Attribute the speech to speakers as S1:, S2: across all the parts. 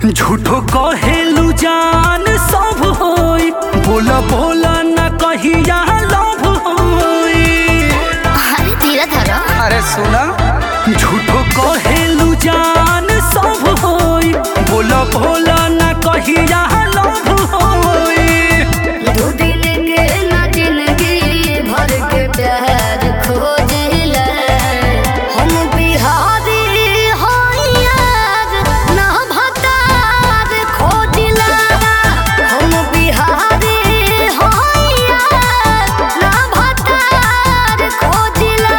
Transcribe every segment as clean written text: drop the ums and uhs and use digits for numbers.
S1: झूठो कहेलू जान सब होई, बोला बोला न कहिया लव होई।
S2: अरे धीरे धरो।
S1: अरे सुना, झूठो कहेलू जान सब होई, बोला बोला न कहिया लव होई।
S2: दो दिन के ना जिंदगी भर के प्यार खोजिला, हम बिहारी होई यार ना भतार खोजिला। हम बिहारी होई यार ना भतार खोजिला।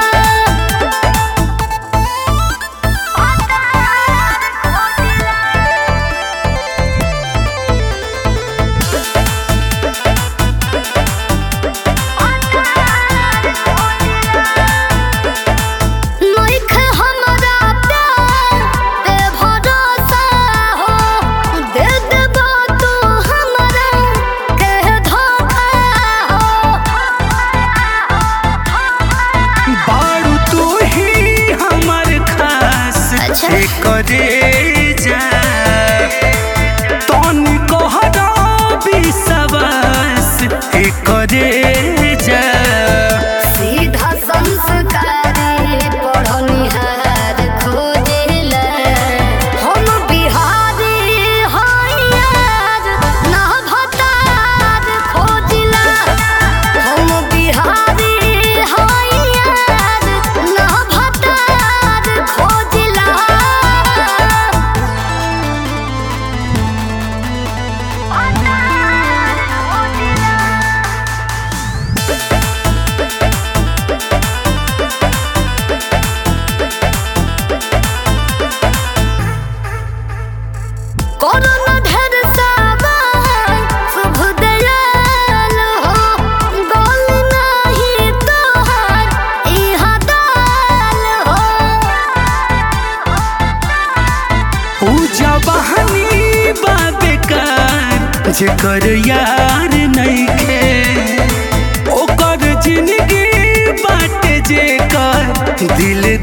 S2: नइखे हमरा प्यार पे भरोसा हो, दे देबो तू हमरा के धोखा हो।
S1: बारू तू ही हमर खास,
S2: अच्छा।
S1: करे जा तनी कहरा विश्वास करे जा।
S2: सीधा संस्कारी पढ़निहार खोजिला, हम बिहारी होई यार ना भतार खोजिला। हम बिहारी होई यार ना भतार खोजिला। कोरोना ढेर सावन शुभ दयाल हो, गोल नहीं तोहर इहा दाल हो।
S1: पूजा बहानी बा बेकार, जेकर यार नइखे ओकर जिंदगी बाटे जेकर दिल